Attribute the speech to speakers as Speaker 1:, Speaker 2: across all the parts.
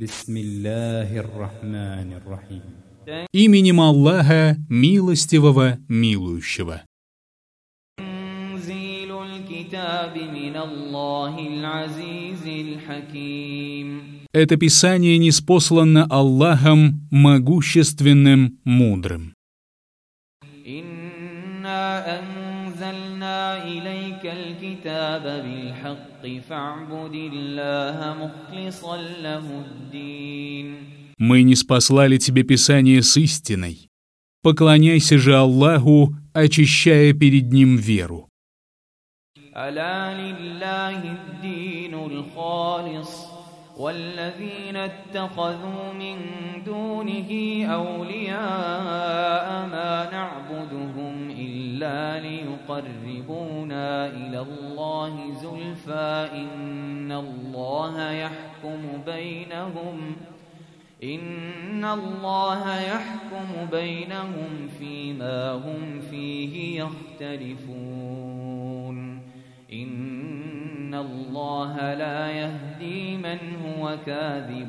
Speaker 1: Бисмиллахир-рахманир-рахим.
Speaker 2: Именем Аллаха, милостивого, милующего. Это Писание ниспослано Аллахом, могущественным, мудрым. Мы ниспослали тебе Писание с истиной. Поклоняйся же Аллаху, очищая перед Ним веру.
Speaker 3: والذين اتخذوا من دونه أولياء ما نعبدهم إلا ليقربونا إلى الله زلفى إن الله يحكم بينهم فيما هم فيه يختلفون إن الله لا يهدي من هو كاذب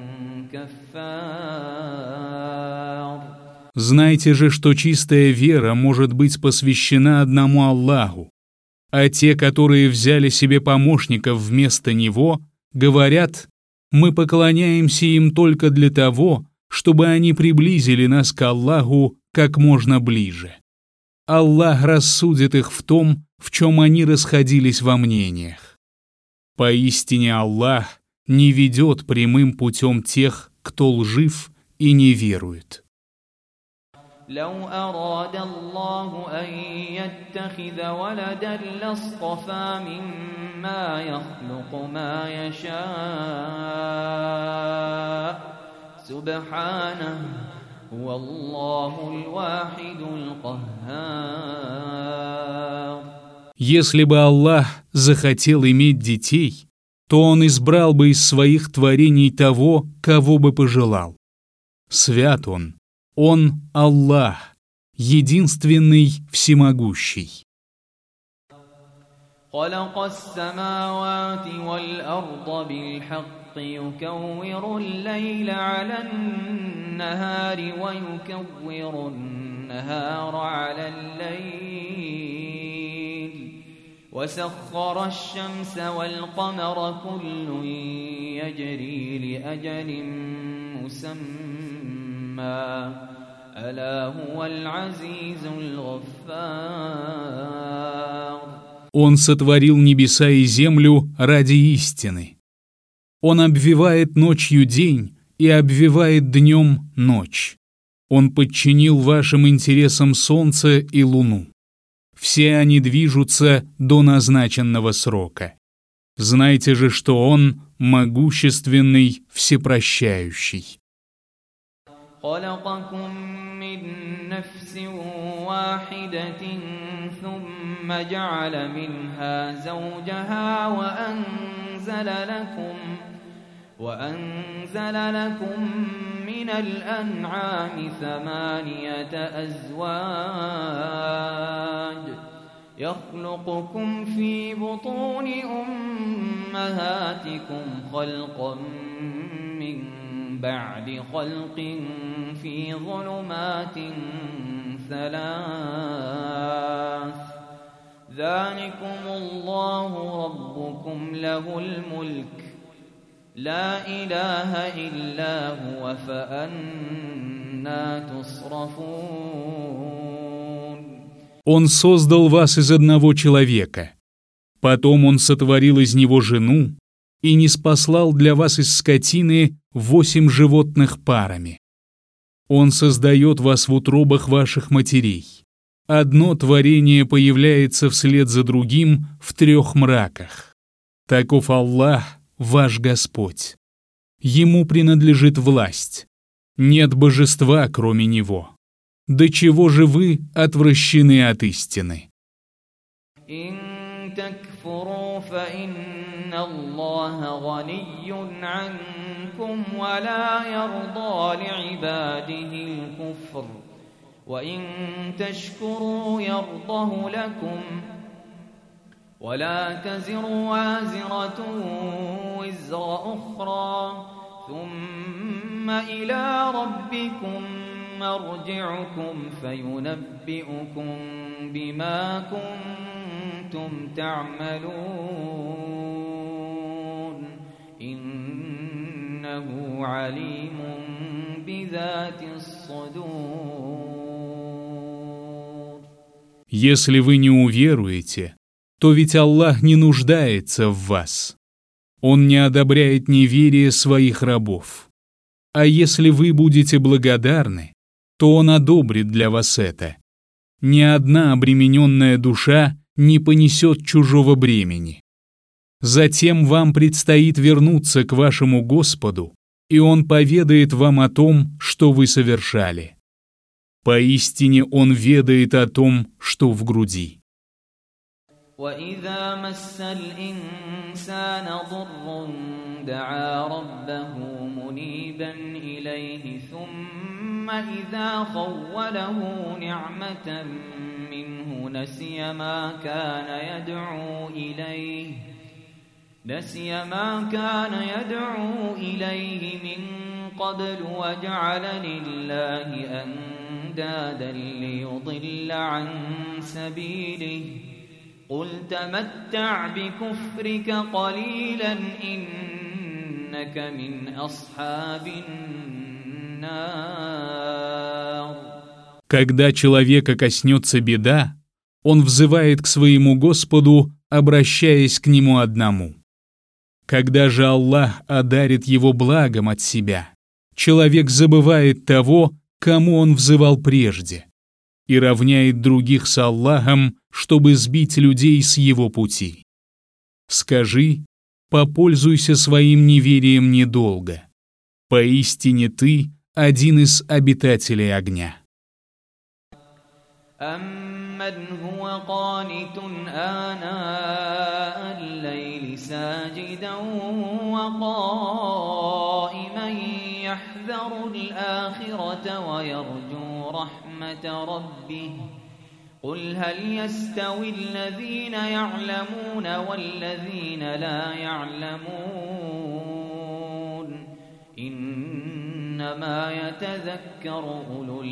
Speaker 3: كفار.
Speaker 2: Знайте же, что чистая вера может быть посвящена одному Аллаху, а те, которые взяли себе помощников вместо Него, говорят: мы поклоняемся им только для того, чтобы они приблизили нас к Аллаху как можно ближе. Аллах рассудит их в том, в чем они расходились во мнениях. Поистине Аллах не ведет прямым путем тех, кто лжив и не верует.
Speaker 3: لو أراد الله أن يتخذ ولدا لاصطفى مما يخلق ما يشاء سبحانه هو الله الواحد القهار.
Speaker 2: Если бы Аллах захотел иметь детей, то Он избрал бы из своих творений того, кого бы пожелал. Свят Он Аллах, единственный, всемогущий.
Speaker 3: خلق السماوات والأرض بالحق يكور الليل على النهار ويكور النهار على الليل وسخر الشمس والقمر كل يجري لأجل مسمى ألا هو العزيز الغفار.
Speaker 2: Он сотворил небеса и землю ради истины. Он обвивает ночью день и обвивает днем ночь. Он подчинил вашим интересам солнце и луну. Все они движутся до назначенного срока. Знайте же, что Он могущественный, всепрощающий.
Speaker 3: خلقكم من نفس واحدة ثم جعل منها زوجها وأنزل لكم من الأنعام 8 أزواج يخلقكم في بطون أمهاتكم خلقا من بعد خلق في ظلمات 3 ذلكم الله ربكم له الملك لا إله إلا هو فأنى تصرفون.
Speaker 2: Он создал вас из одного человека. Потом Он сотворил из него жену и ниспослал для вас из скотины 8 животных парами. Он создает вас в утробах ваших матерей. Одно творение появляется вслед за другим в 3 мраках. Таков Аллах, ваш Господь. Ему принадлежит власть. Нет божества, кроме Него. До чего же вы отвращены от истины?
Speaker 3: إن الله غني عنكم ولا يرضى لعباده الكفر وإن تشكروا يرضه لكم ولا تزر وازرة وزر أخرى ثم إلى ربكم مرجعكم فينبئكم بما كنتم تعملون إنه عليم بذات الصدور.
Speaker 2: Если вы не уверуете, то ведь Аллах не нуждается в вас. Он не одобряет неверие своих рабов. А если вы будете благодарны, то Он одобрит для вас это. Ни одна обремененная душа не понесет чужого бремени. Затем вам предстоит вернуться к вашему Господу, и Он поведает вам о том, что вы совершали. Поистине Он ведает о том, что в груди.
Speaker 3: وإذا مس الإنسان ضر دعا ربه منيبا إليه ثم إذا خوله نعمة منه نسي ما كان يدعو إليه من قبل وجعل لله أندادا ليضل عن سبيله قل تمتع بكفرك قليلا إنك من أصحاب النار.
Speaker 2: Когда человека коснется беда, он взывает к своему Господу, обращаясь к Нему одному. Когда же Аллах одарит его благом от себя, человек забывает того, кому он взывал прежде, и равняет других с Аллахом, чтобы сбить людей с его пути. Скажи, попользуйся своим неверием недолго. Поистине ты один из обитателей огня.
Speaker 3: أَمَّنْ هُوَ قَانِتٌ آنَاءَ اللَّيْلِ سَاجِدًا وَقَائِمًا يَحْذَرُ الْآخِرَةَ وَيَرْجُو رَحْمَةَ رَبِّهِ قُلْ هَلْ يَسْتَوِي الَّذِينَ يَعْلَمُونَ وَالَّذِينَ لَا يَعْلَمُونَ إِنَّمَا يَتَذَكَّرُ أُولُو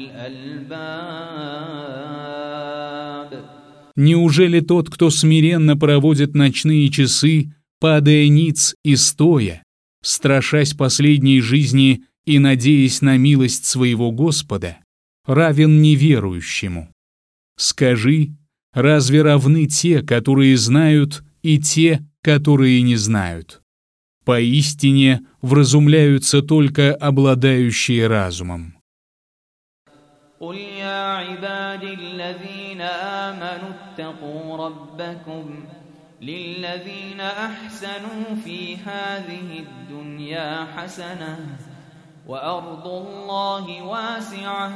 Speaker 3: الْأَلْبَابِ.
Speaker 2: Неужели тот, кто смиренно проводит ночные часы, падая ниц и стоя, страшась последней жизни и надеясь на милость своего Господа, равен неверующему? Скажи, разве равны те, которые знают, и те, которые не знают? Поистине вразумляются только обладающие разумом.
Speaker 3: قُلْ يَا عِبَادِي الَّذِينَ آمَنُوا اتَّقُوا رَبَّكُمْ لِلَّذِينَ أَحْسَنُوا فِي هَذِهِ الدُّنْيَا حَسَنَةٌ وَأَرْضُ اللَّهِ وَاسِعَةٌ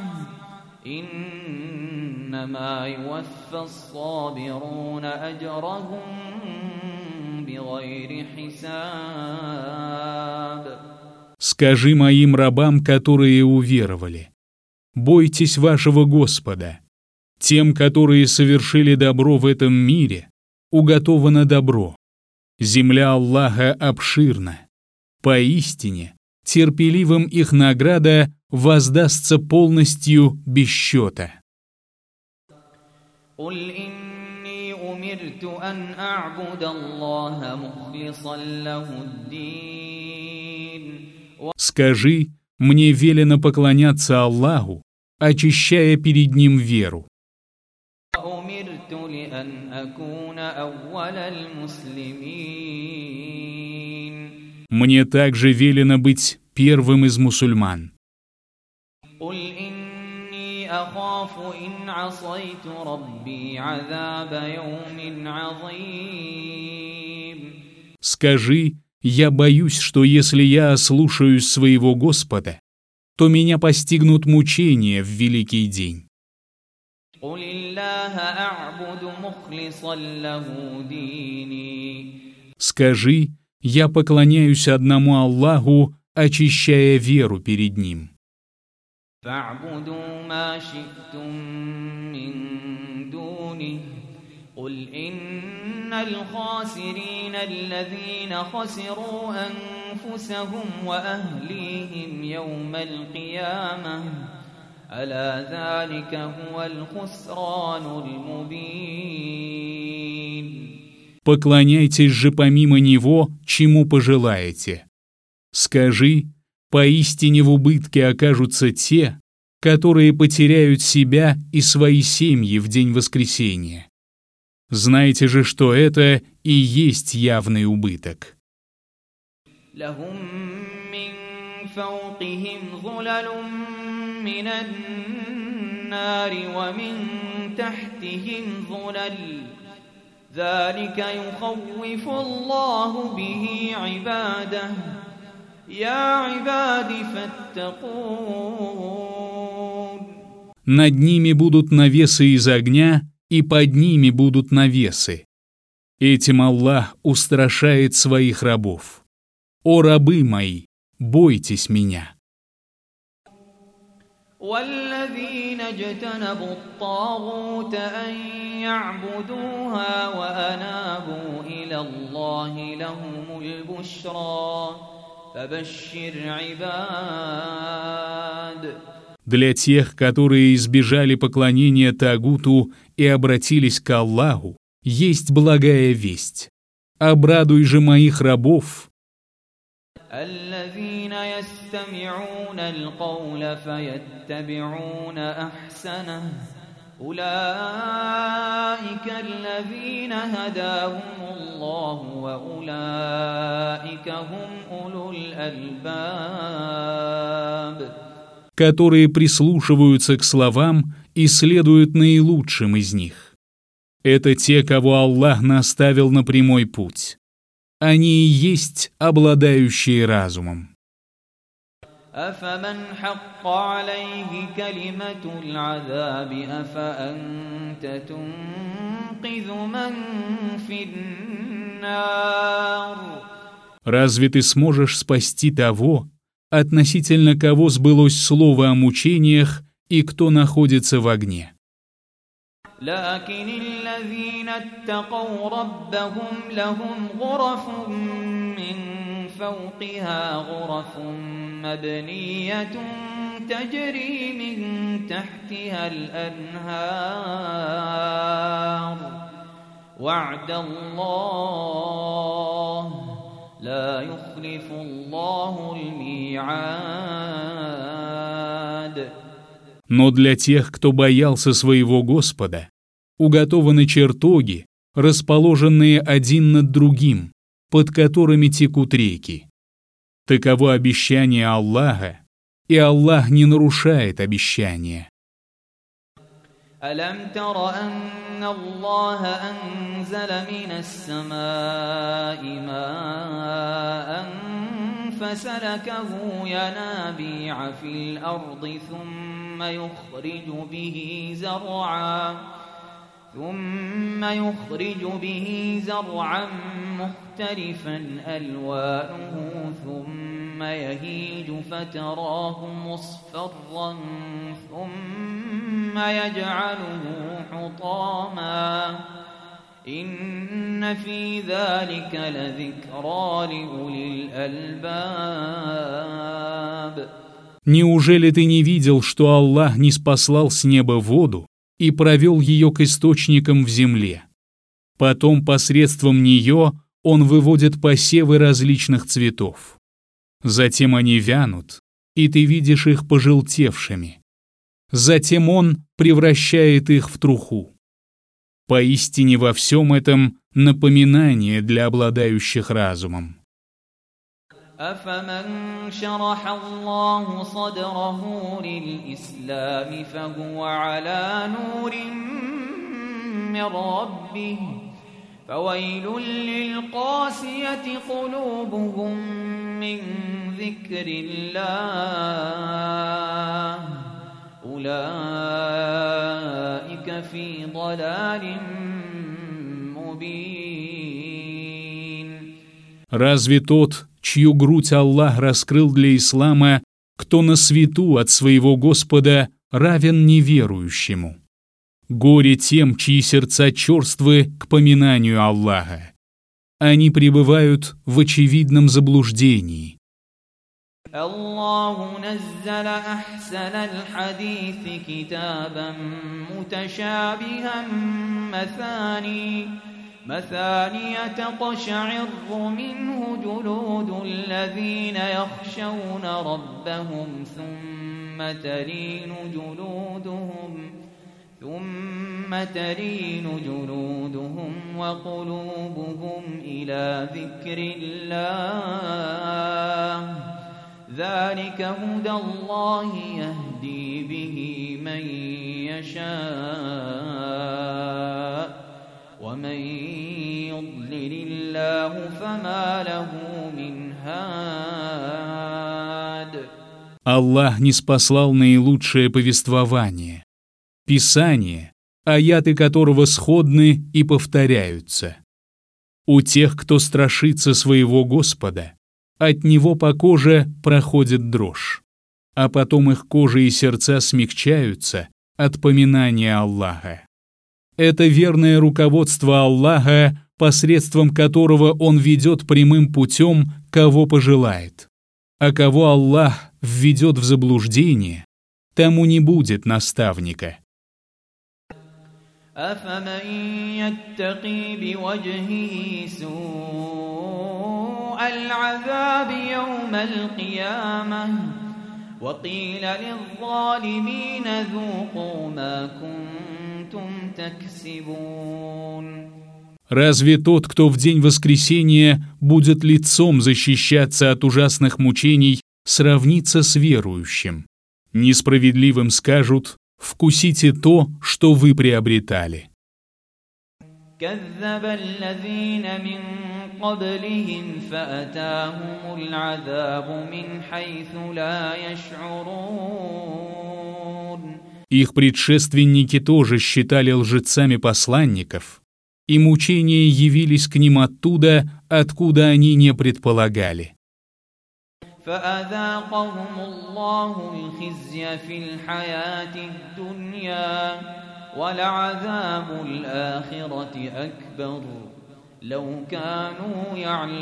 Speaker 3: إِنَّمَا يُوَفَّى الصَّابِرُونَ أَجْرَهُم بِغَيْرِ حِسَابٍ.
Speaker 2: Скажи моим рабам, которые уверовали: бойтесь вашего Господа. Тем, которые совершили добро в этом мире, уготовано добро. Земля Аллаха обширна. Поистине, терпеливым их награда воздастся полностью без счета.
Speaker 3: قُلْ إِنِّي أُمِرْتُ أَنْ أَعْبُدَ اللَّهَ مُخْلِصًا لَهُ الدِّينَ.
Speaker 2: Скажи, мне велено поклоняться Аллаху, очищая перед Ним веру.
Speaker 3: وَأُمِرْتُ لِأَنْ أَكُونَ أَوَّلَ الْمُسْلِمِينَ.
Speaker 2: Мне также велено быть первым из мусульман.
Speaker 3: قُلْ إِنِّي أَخَافُ إِنْ عَصَيْتُ رَبِّي عَذَابَ يَوْمٍ عَظِيمٍ.
Speaker 2: Скажи, я боюсь, что если я ослушаюсь своего Господа, то меня постигнут мучения в великий день.
Speaker 3: قُلِ اللَّهَ أَعْبُدُ مُخْلِصًا لَهُ دِينِي.
Speaker 2: Скажи, я поклоняюсь одному Аллаху, очищая веру перед Ним.
Speaker 3: فَاعْبُدُوا مَا شِئْتُم مِّن دُونِهِ قل إن الخاسرين الذين خسروا أنفسهم وأهليهم يوم القيامة ألا ذلك هو الخسران المبين.
Speaker 2: Поклоняйтесь же помимо него, чему пожелаете. Скажи, поистине в убытке окажутся те, которые потеряют себя и свои семьи в день воскресения. Знайте же, что это и есть явный убыток.
Speaker 3: لهم من فوقهم ظلل من النار ومن تحتهم ظلل ذلك يخوف الله به عباده يا عباد فاتقون.
Speaker 2: Над ними будут навесы из огня, и под ними будут навесы. Этим Аллах устрашает своих рабов. О рабы мои, бойтесь меня.
Speaker 3: والذين اجتنبوا الطاغوت أن يعبدوها وأنابوا إلى الله لهم البشرى فبشر عباد.
Speaker 2: Для тех, которые избежали поклонения Тагуту и обратились к Аллаху, есть благая весть. Обрадуй же моих рабов.
Speaker 3: الذين يستمعون القول فيتبعون أحسنه أولئك الذين هداهم الله وأولئك هم أولو الألباب.
Speaker 2: Которые прислушиваются к словам и следуют наилучшим из них. Это те, кого Аллах наставил на прямой путь. Они и есть обладающие разумом.
Speaker 3: أفمن حق عليه كلمة العذاب أفأنت تنقذ من في النار.
Speaker 2: Разве ты сможешь спасти того, относительно кого сбылось слово о мучениях и кто находится в огне?
Speaker 3: لكن الذين اتقوا ربهم لهم غرف من فوقها غرف مبنية تجري من تحتها الأنهار وعد الله لا يخلف الله الميعاد.
Speaker 2: Но для тех, кто боялся своего Господа, уготованы чертоги, расположенные один над другим, под которыми текут реки. Таково обещание Аллаха, и Аллах не нарушает обещания.
Speaker 3: ألم تر أن الله أنزل من السماء ماء فسلكه ينابيع في الأرض ثم يخرج به زرعا مختلفا ألوانه ثم يهيج فتراه مصفرا ثم يجعله حطاما إن في ذلك لذكرى لأولي الألباب.
Speaker 2: Неужели ты не видел, что Аллах ниспослал с неба воду и провел ее к источникам в земле? Потом посредством нее Он выводит посевы различных цветов. Затем они вянут, и ты видишь их пожелтевшими. Затем Он превращает их в труху. Поистине во всем этом напоминание для обладающих разумом.
Speaker 3: أفمن شرح الله صدره للإسلام فهو على نور من ربه فويل للقاسية قلوبهم من ذكر الله أولئك في ضلال مبين.
Speaker 2: Разве тот, чью грудь Аллах раскрыл для ислама, кто на свету от своего Господа, равен неверующему? Горе тем, чьи сердца черствы к поминанию Аллаха. Они пребывают в очевидном заблуждении.
Speaker 3: الله نزل أحسن الحديث كتابا متشابها مثاني تقشعر منه جلود الذين يخشون ربهم ثم تلين جلودهم وقلوبهم إلى ذكر الله ذلك هدى الله يهدي به من يشاء ومن يضلل الله فما له من هاد.
Speaker 2: Аллах ниспослал наилучшее повествование, Писание, аяты которого сходны и повторяются. У тех, кто страшится своего Господа, от него по коже проходит дрожь, а потом их кожа и сердца смягчаются от поминания Аллаха. Это верное руководство Аллаха, посредством которого Он ведет прямым путем, кого пожелает. А кого Аллах введет в заблуждение, тому не будет наставника.
Speaker 3: أفمن يتقي بوجهه سوء العذاب يوم القيامة وقيل للظالمين ذوقوا ما كنتم تكسبون.
Speaker 2: Разве тот, кто в день воскресения будет лицом защищаться от ужасных мучений, сравнится с верующим? Несправедливым скажут: «Вкусите то, что вы приобретали».
Speaker 3: كذب الذين من قبلهم فأتاهم العذاب من حيث لا يشعرون.
Speaker 2: Их предшественники тоже считали лжецами посланников, и мучения явились к ним оттуда, откуда они не предполагали.
Speaker 3: فأذاقهم الله الخزي في الحياة الدنيا ولعذاب الآخرة أكبر لو كانوا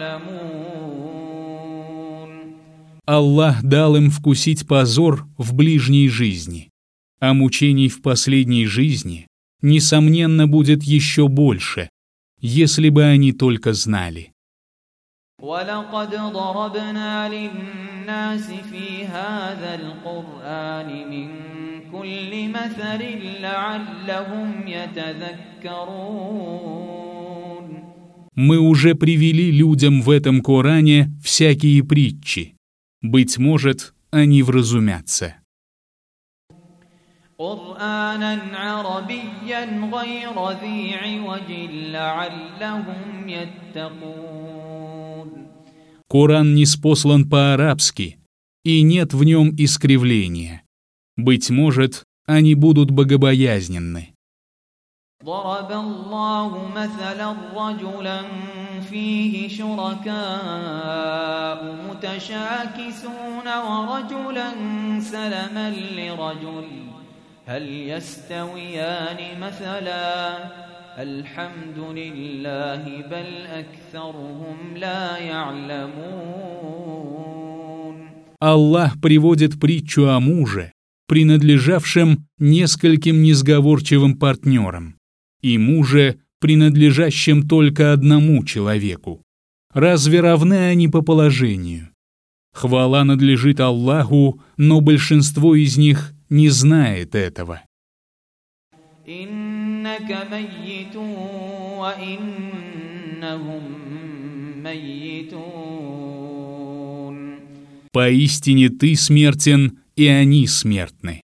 Speaker 3: يعلمون.
Speaker 2: Аллах дал им вкусить позор в ближней жизни, а мучений в последней жизни, несомненно, будет еще больше, если бы они только знали.
Speaker 3: وَلَقَدْ ضَرَبْنَا لِلنَّاسِ فِي هَذَا الْقُرْآنِ مِنْ كُلِّ مَثَلٍ لَعَلَّهُمْ يَتَذَكَّرُونَ.
Speaker 2: Мы уже привели людям в этом Коране всякие притчи. Быть может, они вразумятся.
Speaker 3: قُرْآنًا عَرَبِيًّا غَيْرَ ذِي عِوَجٍ لَعَلَّهُمْ يَتَّقُونَ.
Speaker 2: Коран ниспослан по-арабски, и нет в нем искривления. Быть может, они будут богобоязненны.
Speaker 3: ضرب الله مثلا رجلا فيه شركاء متشاكسون ورجلا سلما لرجل هل يستويان مثلا الحمد لله بل أكثرهم لا يعلمون.
Speaker 2: Аллах приводит притчу о муже, принадлежавшем нескольким несговорчивым партнерам, и муже, принадлежащем только одному человеку. Разве равны они по положению? Хвала надлежит Аллаху, но большинство из них не знает этого.
Speaker 3: إنك ميت وإنهم ميتون.
Speaker 2: Поистине ты смертен, и они смертны.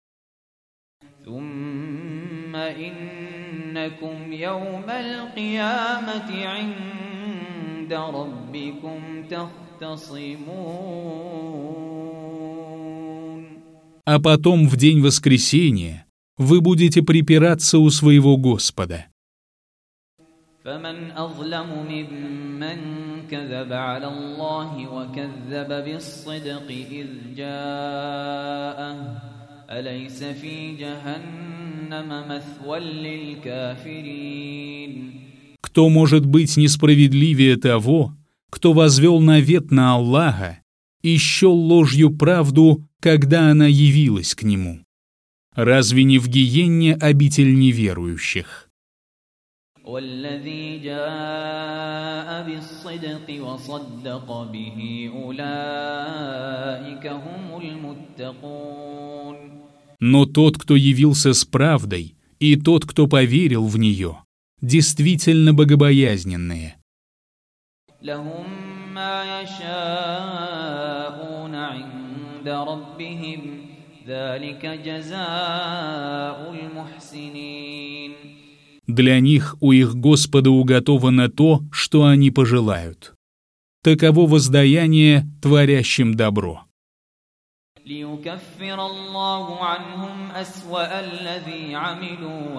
Speaker 3: ثم إنكم يوم القيامة عند ربكم تختصمون.
Speaker 2: А потом в день воскресения вы будете припираться у своего Господа.
Speaker 3: فمن أظلم ممن كذب على الله وكذب بالصدق إذ جاءه أليس في جهنم مثوى للكافرين.
Speaker 2: Кто может быть несправедливее того, кто возвел навет на Аллаха и счел ложью правду, когда она явилась к нему? Разве не в гиенне обитель неверующих?
Speaker 3: والذي جاء بالصدق وصدق به أولئك هم المتقون.
Speaker 2: Но тот, кто явился с правдой, и тот, кто поверил в нее, действительно богобоязненные.
Speaker 3: لهم ما يشاءون عند ربهم ذلك جزاء المحسنين.
Speaker 2: Для них у их Господа уготовано то, что они пожелают. Таково воздаяние творящим добро.
Speaker 3: ليكفر الله عنهم أسوأ الذي عملوا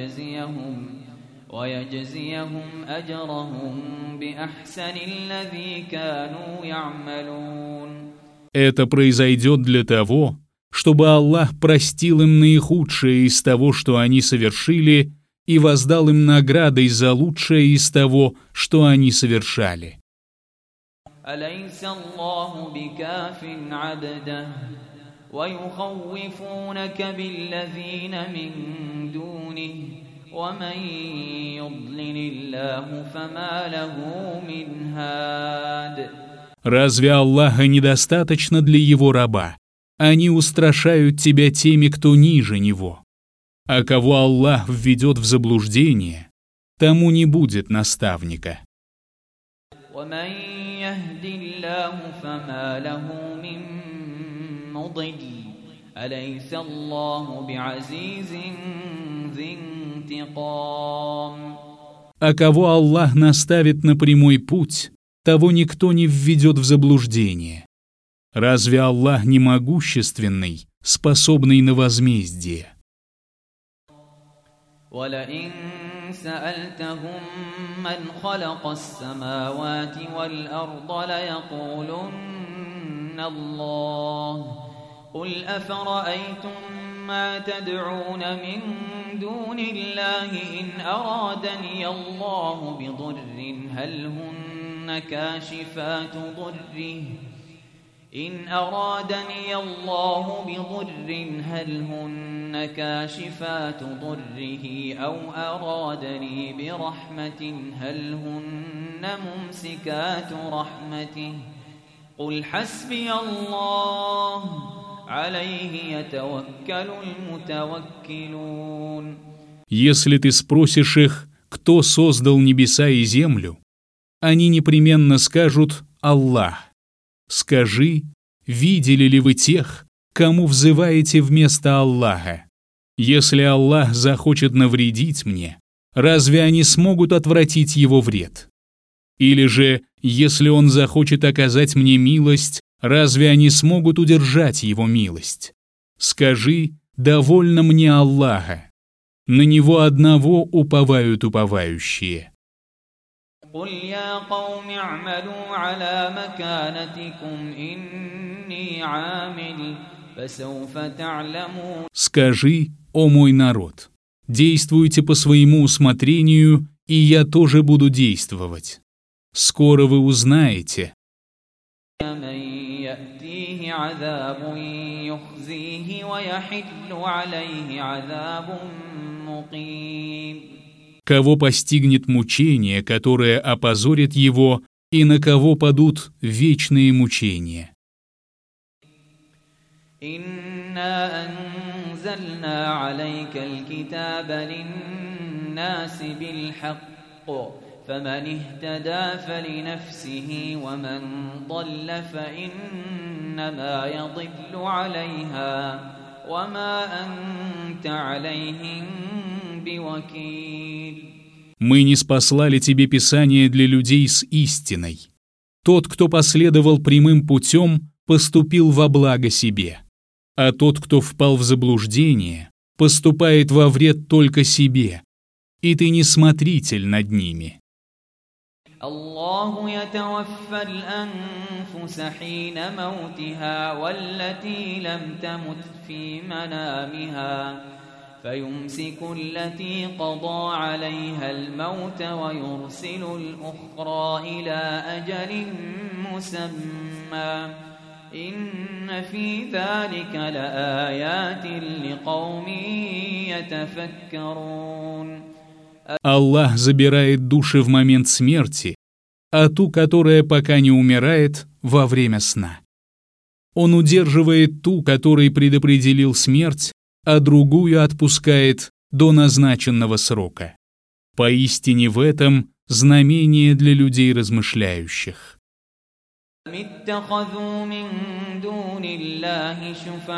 Speaker 3: ويجزيهم أجرهم بأحسن الذي كانوا يعملون.
Speaker 2: Это произойдет для того, чтобы Аллах простил им наихудшее из того, что они совершили, и воздал им наградой за лучшее из того, что они совершали.
Speaker 3: أليس الله بكاف عبده ويخوفونك بالذين من دونه ومن يضلل الله فما له من هاد.
Speaker 2: Разве Аллаха недостаточно для его раба? Они устрашают тебя теми, кто ниже него. А кого Аллах введет в заблуждение, тому не будет наставника.
Speaker 3: ومن يهد الله فما له من مضل أليس الله بعزيز ذي انتقام.
Speaker 2: А кого Аллах наставит на прямой путь, того никто не введет в заблуждение. Разве Аллах не могущественный, способный на возмездие?
Speaker 3: ولئن سألتهم من خلق السماوات والأرض ليقولن الله قل أفرأيتم ما تدعون من دون الله إن أرادني الله بضر هل هن كاشفات ضره إن أرادني الله بضر هل هن كاشفات ضره أو أرادني برحمة هل هن ممسكات رحمته قل حسبي الله عليه يتوكل المتوكلون.
Speaker 2: Если ты спросишь их, кто создал небеса и землю, они непременно скажут «Аллах». Скажи, видели ли вы тех, кому взываете вместо Аллаха? Если Аллах захочет навредить мне, разве они смогут отвратить его вред? Или же, если Он захочет оказать мне милость, разве они смогут удержать его милость? Скажи, довольно мне Аллаха. На Него одного уповают уповающие.
Speaker 3: قل يا قوم اعملوا على مكانتكم إني عامل فسوف تعلمون.
Speaker 2: Скажи, о мой народ, действуйте по своему усмотрению, и я тоже буду действовать. Скоро вы узнаете.
Speaker 3: من يأتيه عذاب يخزيه ويحل عليه عذاب مقيم.
Speaker 2: Кого постигнет мучение, которое опозорит его, и на кого падут вечные мучения.
Speaker 3: إنا أنزلنا عليك الكتاب للناس بالحق فمن اهتدى فلنفسه ومن ضل فإنما يضل عليها وما أنت عليهم بوكيل.
Speaker 2: Мы ниспослали тебе Писание для людей с истиной. Тот, кто последовал прямым путем, поступил во благо себе, а тот, кто впал в заблуждение, поступает во вред только себе, и ты не смотритель над ними.
Speaker 3: الله يتوفى الأنفس حين موتها والتي لم تمت في منامها فيمسك التي قضى عليها الموت ويرسل الأخرى إلى أجل مسمى إن في ذلك لآيات لقوم يتفكرون.
Speaker 2: Аллах забирает души в момент смерти, а ту, которая пока не умирает, во время сна. Он удерживает ту, которой предопределил смерть, а другую отпускает до назначенного срока. Поистине в этом знамение для людей размышляющих.
Speaker 3: اتخذوا من دون الله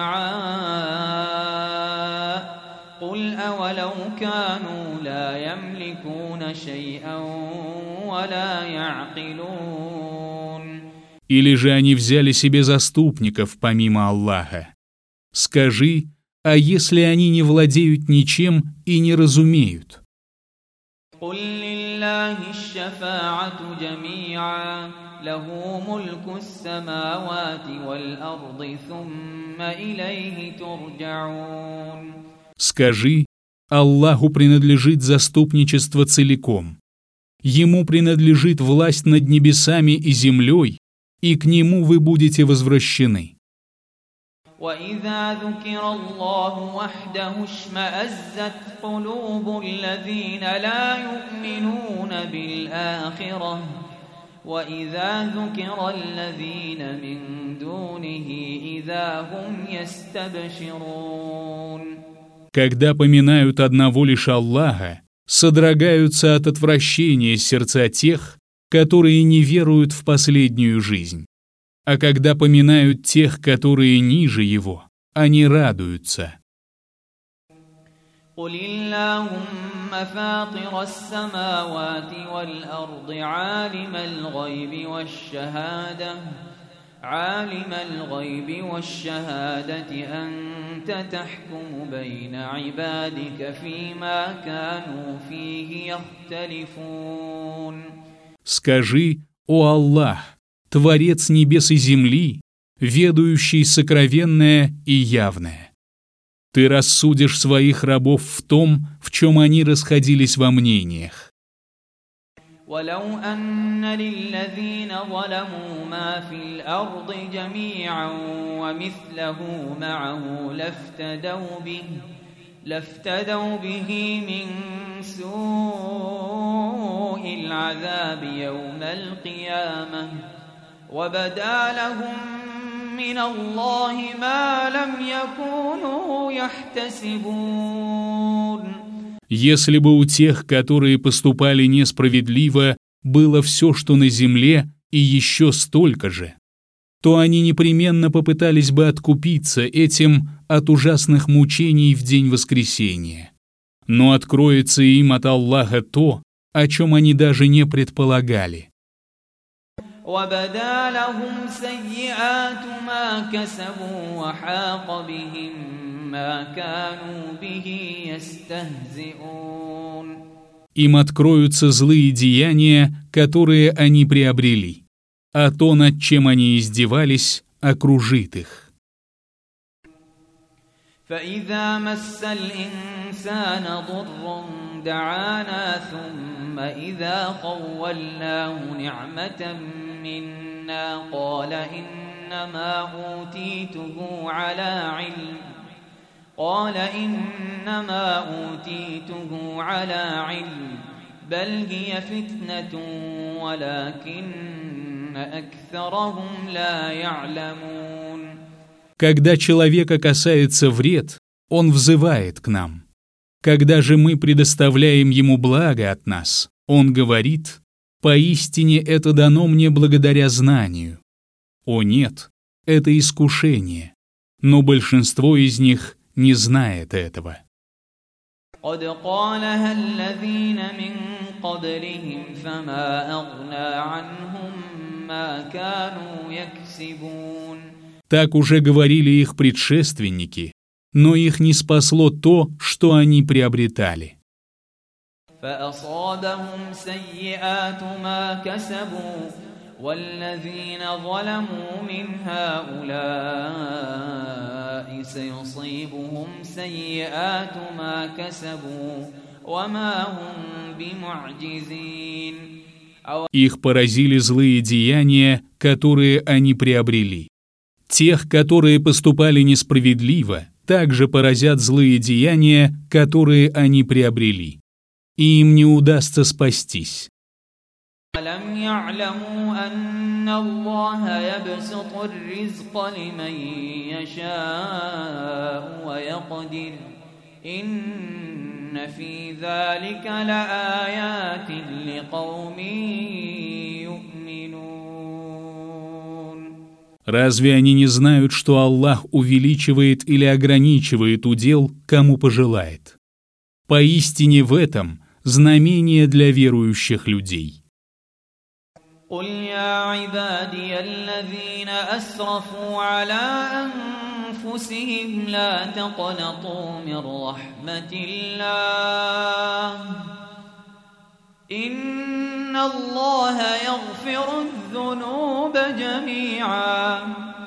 Speaker 3: شفعاء قل أولو كانوا لا يملكون شيئا ولا يعقلون.
Speaker 2: Или же они взяли себе заступников помимо Аллаха. Скажи, а если они не владеют ничем и не разумеют?
Speaker 3: قل لله الشفاعة جميعا له ملك السماوات والأرض ثم إليه ترجعون.
Speaker 2: Скажи, Аллаху принадлежит заступничество целиком. Ему принадлежит власть над небесами и землей, и к Нему вы будете возвращены.
Speaker 3: وإذا ذكر الله وحده اشمأزت قلوب الذين لا يؤمنون بالآخرة وإذا ذكر الذين من دونه إذا هم يستبشرون.
Speaker 2: Когда поминают одного лишь Аллаха, содрогаются от отвращения сердца тех, которые не веруют в последнюю жизнь. А когда поминают тех, которые ниже его, они радуются.
Speaker 3: قل اللهم فاطر السماوات والأرض عالم الغيب والشهادة أنت تحكم بين عبادك فيما كانوا فيه يختلفون.
Speaker 2: Скажи, о Аллах, Творец небес и земли, ведающий сокровенное и явное. Ты рассудишь своих рабов в том, в чем они расходились во мнениях.
Speaker 3: ولو أن للذين ظلموا ما في الأرض جميعا ومثله معه لافتدوا به من سوء العذاب يوم القيامة وبدا لهم من الله ما لم يكونوا يحتسبون.
Speaker 2: Если бы у тех, которые поступали несправедливо, было все, что на земле, и еще столько же, то они непременно попытались бы откупиться этим от ужасных мучений в день воскресения. Но откроется им от Аллаха то, о чем они даже не предполагали.
Speaker 3: وبدا لهم سيئات ما كسبوا وحاق بهم ما كانوا به يستهزئون.
Speaker 2: Им откроются злые деяния, которые они приобрели, а то, над чем они издевались, окружит их.
Speaker 3: فإذا مس الإنسان ضر دعانا ثم إذا خولناه نعمة منا قال إنما أوتيته على علم بل هي فتنة ولكن أكثرهم لا يعلمون.
Speaker 2: Когда человека касается вред, он взывает к нам. Когда же мы предоставляем ему благо от нас, он говорит: «Поистине это дано мне благодаря знанию». О нет, это искушение, но большинство из них не знает этого.
Speaker 3: قد قالها الذين من قبلهم فما أغنى عنهم ما كانوا يكسبون.
Speaker 2: Так уже говорили их предшественники, но их не спасло то, что они приобретали.
Speaker 3: فأصابهم سيئات ما كسبوا والذين ظلموا من هؤلاء سيصيبهم سيئات ما كسبوا وما هم بمعجزين.
Speaker 2: Их поразили злые деяния, которые они приобрели. Тех, которые поступали несправедливо, также поразят злые деяния, которые они приобрели. И им не удастся спастись.
Speaker 3: ألم يعلموا أن الله يبسط الرزق لمن يشاء ويقدر إن في ذلك لآيات لقوم يؤمنون.
Speaker 2: Разве они не знают, что Аллах увеличивает или ограничивает удел, кому пожелает? Поистине в этом знамение для верующих людей.
Speaker 3: قل يا عبادي الذين أسرفوا على أنفسهم لا تقنطوا من رحمة الله إن الله يغفر الذنوب جميعا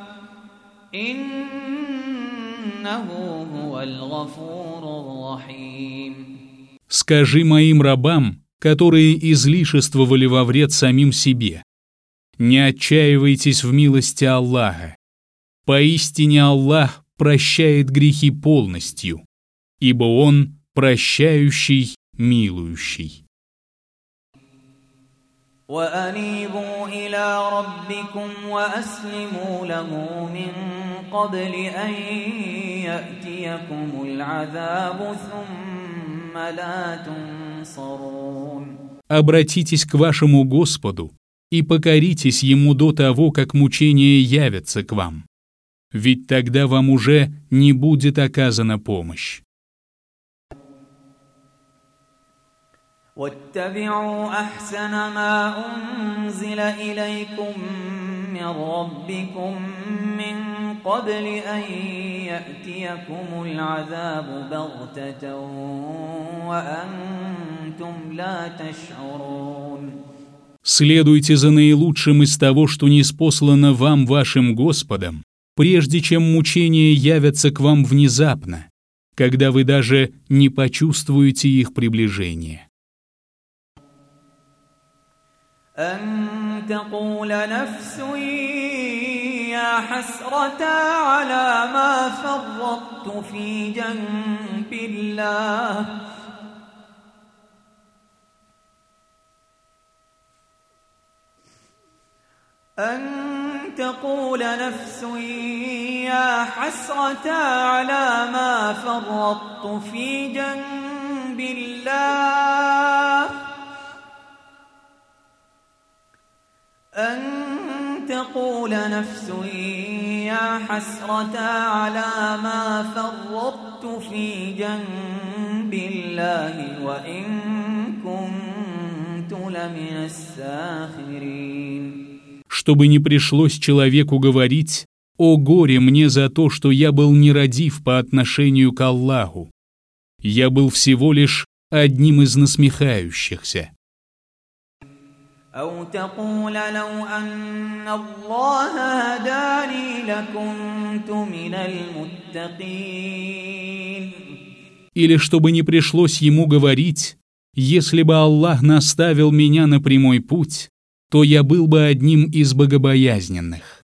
Speaker 3: إنه هو الغفور الرحيم.
Speaker 2: Скажи моим рабам, которые излишествовали во вред самим себе: не отчаивайтесь в милости Аллаха. Поистине Аллах прощает грехи полностью, ибо Он прощающий, милующий.
Speaker 3: وأنيبوا إلى ربكم وأسلموا له من قبل أن يأتيكم العذاب ثم لا تنصرون.
Speaker 2: Обратитесь к вашему Господу и покоритесь Ему до того, как мучения явятся к вам, ведь тогда вам уже не будет оказана помощь.
Speaker 3: واتبعوا أحسن ما أنزل إليكم من ربكم من قبل أن يأتيكم العذاب بغتة وأنتم لا تشعرون.
Speaker 2: Следуйте за наилучшим из того, что ниспослано вам вашим Господом, прежде чем мучения явятся к вам внезапно, когда вы даже не почувствуете их приближения.
Speaker 3: أن تقول نفس يا حسرة على ما فرطت في جنب الله أن تقول نفس يا حسرة على ما فرطت في جنب الله أن تقول نفس يا حسرة على ما فرطت في جنب الله وإن كنت لمن الساخرين.
Speaker 2: Чтобы не пришлось человеку говорить: «О горе мне за то, что я был нерадив по отношению к Аллаху! Я был всего лишь одним из насмехающихся».
Speaker 3: أو تقول لو أن الله هداني لكنت من المتقين.
Speaker 2: Или чтобы не пришлось ему говорить: «Если бы Аллах наставил меня на прямой путь, то я был бы одним из богобоязненных».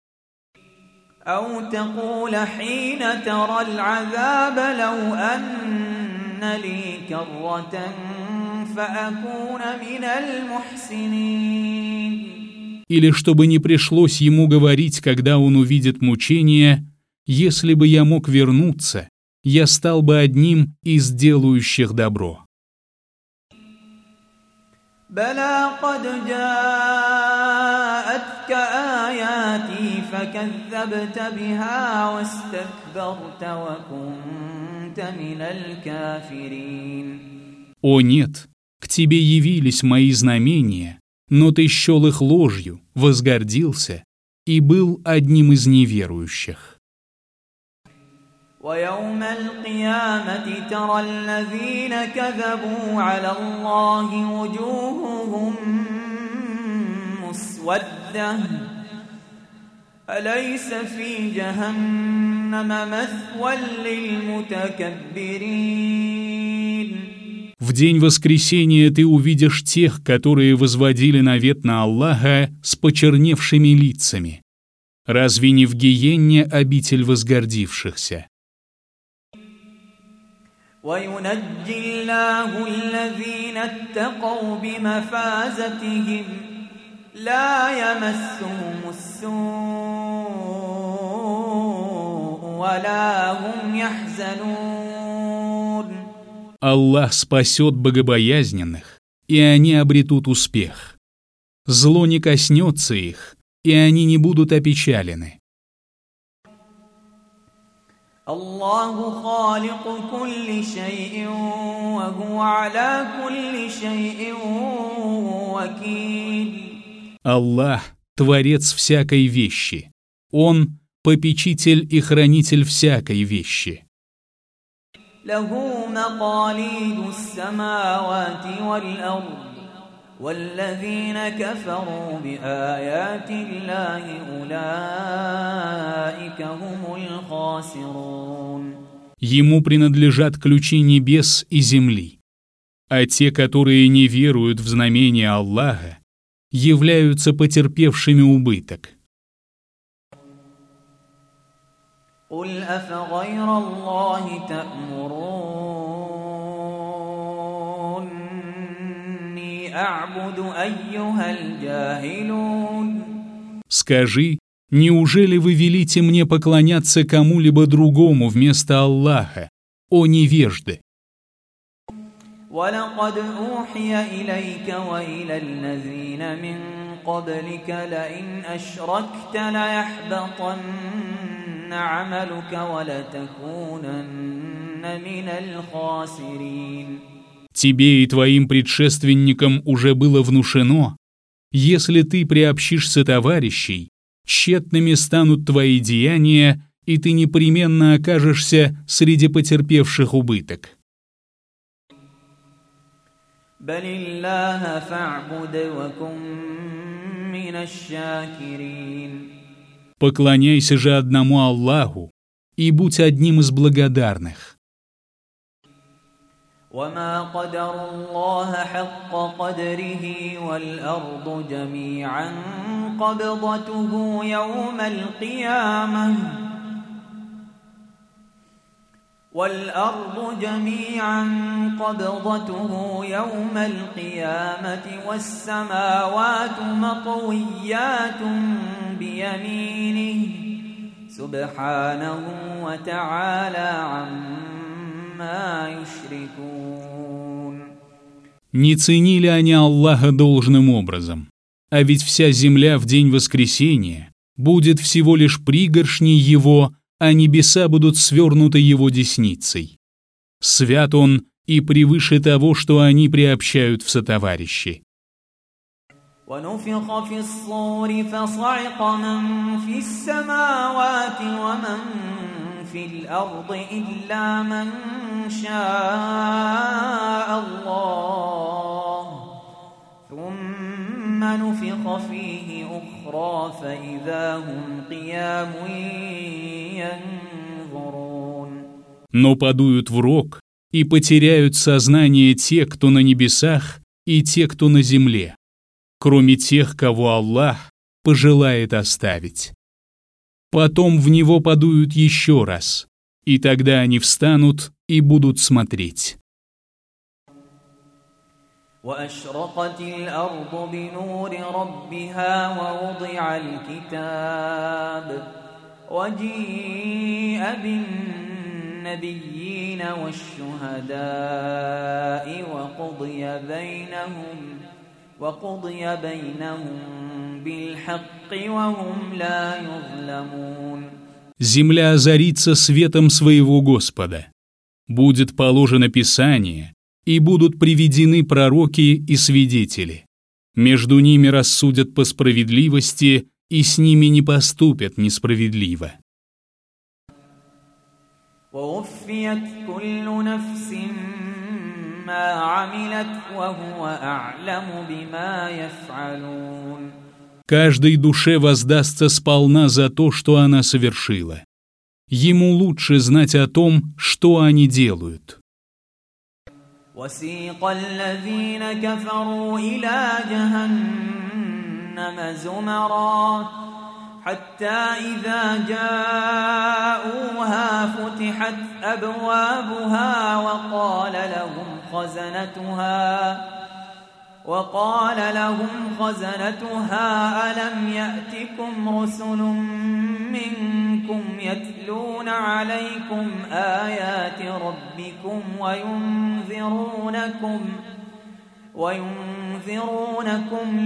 Speaker 3: أو تقول حين ترى العذاب لو أن لي كرة فأكون من المحسنين.
Speaker 2: Или чтобы не пришлось ему говорить, когда он увидит мучения: «Если бы я мог вернуться, я стал бы одним из делающих добро».
Speaker 3: بلى قد جاءتك آياتي فكذبت بها واستكبرت وكنت من الكافرين.
Speaker 2: О нет, к тебе явились мои знамения, но ты счел их ложью, возгордился и был одним из неверующих.
Speaker 3: ويوم القيامة ترى الذين كذبوا على الله وجوههم مسودة أليس في جهنم مثوى للمتكبرين.
Speaker 2: В день воскресения ты увидишь тех, которые возводили навет на Аллаха с почерневшими лицами. Разве не в гиенне обитель возгордившихся?
Speaker 3: وينجي الله الذين اتقوا بمفازتهم لا يمسهم السوء ولا هم يحزنون.
Speaker 2: Аллах спасет богобоязненных, и они обретут успех. Зло не коснется их, и они не будут опечалены.
Speaker 3: الله خالق كل شيء وهو على كل شيء وكيل.
Speaker 2: Аллах – творец всякой вещи. Он – попечитель и хранитель всякой вещи.
Speaker 3: له مقاليد السماوات والأرض والذين كفروا بآيات الله أولئك هم الخاسرون.
Speaker 2: Ему принадлежат ключи небес и земли, а те, которые не веруют в знамения Аллаха, являются потерпевшими убыток.
Speaker 3: قل أفغير الله تأمروني أعبد أيها الجاهلون.
Speaker 2: Скажи, неужели вы велите мне поклоняться кому-либо другому вместо Аллаха, о невежды?
Speaker 3: ولقد أوحي إليك وإلى الذين من قبلك لئن أشركت ليحبطن عملك ولتكونن من الخاسرين.
Speaker 2: Тебе и твоим предшественникам уже было внушено, если ты приобщишься товарищей, тщетными станут твои деяния, и ты непременно окажешься среди потерпевших убыток.
Speaker 3: بل الله فاعبد وكن من الشاكرين.
Speaker 2: Поклоняйся же одному Аллаху и будь одним из благодарных.
Speaker 3: وما قدر الله حق قدره والأرض جميعا قبضته يوم القيامة والسماوات مطويات بيمينه سبحانه وتعالى عما يشركون.
Speaker 2: Не ценили они Аллаха должным образом, а ведь вся земля в день воскресения будет всего лишь пригоршней Его, а небеса будут свернуты Его десницей. Свят Он и превыше того, что они приобщают в сотоварищи.
Speaker 3: ونفخ في الصور فصعق من في السماوات ومن في الأرض إلا من شاء الله ثم نفخ فيه أخرى فإذا هم قيام ينظرون.
Speaker 2: Но подуют в рог и потеряют сознание те, кто на небесах, и те, кто на земле, кроме тех, кого Аллах пожелает оставить. Потом в него подуют еще раз, и тогда они встанут и будут смотреть.
Speaker 3: وأشرقت الأرض بنور ربها ووضع الكتاب وجيء بالنبيين والشهداء وقضي بينهم بالحق وهم لا يظلمون.
Speaker 2: Земля озарится светом своего Господа. Будет положено Писание, и будут приведены пророки и свидетели. Между ними рассудят по справедливости, и с ними не поступят несправедливо.
Speaker 3: ووفيت كل نفس ما عملت وهو أعلم بما يفعلون.
Speaker 2: Каждой душе воздастся сполна за то, что она совершила. Ему лучше знать о том, что они делают.
Speaker 3: وسيق الذين كفروا إلى جهنم زمرا حتى إذا جاءوها فتحت أبوابها وقال لهم خزنتها ألم يأتكم رسل منكم يتلون عليكم آيات ربكم وينذرونكم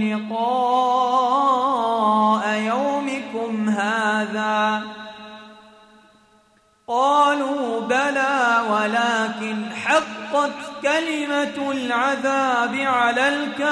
Speaker 3: لقاء يومكم هذا قالوا بلى ولكن حقت كلمة العذاب على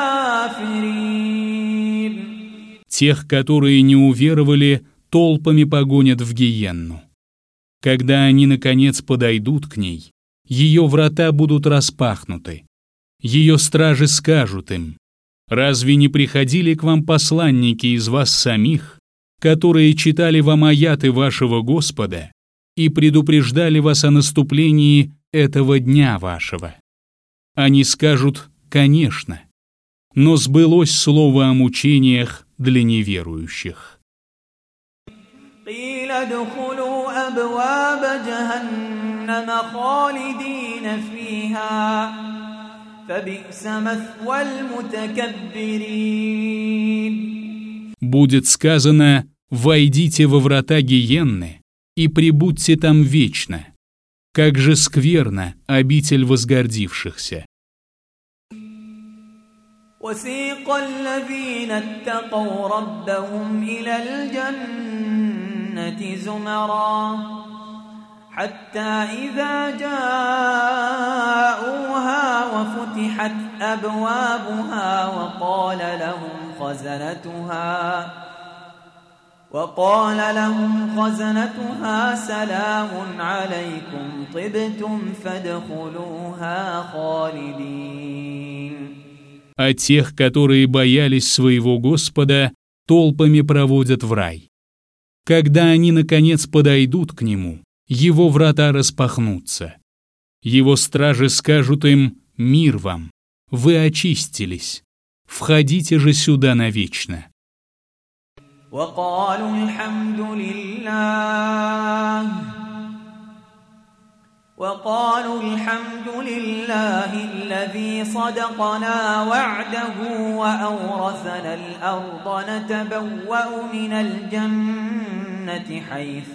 Speaker 3: الكافرين.
Speaker 2: Тех, которые не уверовали, толпами погонят в гиенну. Когда они, наконец, подойдут к ней, ее врата будут распахнуты. Ее стражи скажут им: «Разве не приходили к вам посланники из вас самих, которые читали вам аяты вашего Господа и предупреждали вас о наступлении этого дня вашего?» Они скажут: «Конечно», но сбылось слово о мучениях для неверующих.
Speaker 3: قيل ادخلوا أبواب جهنم خالدين فيها فبئس مثوى المتكبرين.
Speaker 2: Будет сказано: «Войдите во врата гиенны и пребудьте там вечно. Как же скверна обитель возгордившихся».
Speaker 3: وسيق الذين اتقوا ربهم إلى الجنة زمرا حتى إذا جاءوها وفتحت أبوابها وقال لهم خزنتها سلام عليكم طبتم فادخلوها خالدين.
Speaker 2: А тех, которые боялись своего Господа, толпами проводят в рай. Когда они, наконец, подойдут к Нему, Его врата распахнутся. Его стражи скажут им: «Мир вам! Вы очистились! Входите же сюда навечно!»
Speaker 3: وقالوا الحمد لله الذي صدقنا وعده وأورثنا الأرض نتبوأ من الجنة حيث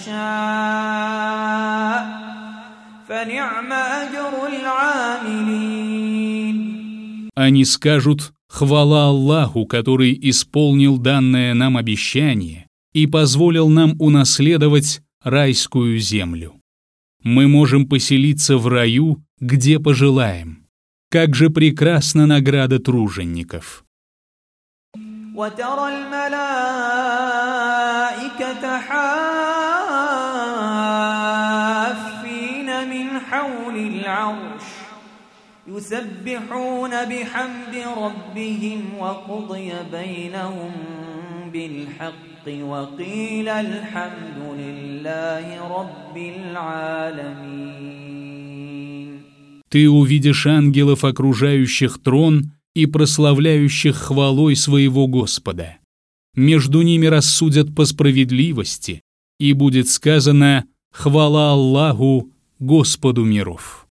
Speaker 3: نشاء فنعم أجر العاملين.
Speaker 2: Они скажут: «Хвала Аллаху, который исполнил данное нам обещание и позволил нам унаследовать райскую землю. Мы можем поселиться в раю, где пожелаем. Как же прекрасна награда тружеников!»
Speaker 3: وترى الملائكة حافين من حول العرش يسبحون بحمد ربهم وقضي بينهم بالحق وقيل الحمد لله رب العالمين.
Speaker 2: Ты увидишь ангелов, окружающих трон и прославляющих хвалой своего Господа. Между ними рассудят по справедливости, и будет сказано: «Хвала Аллаху, Господу миров».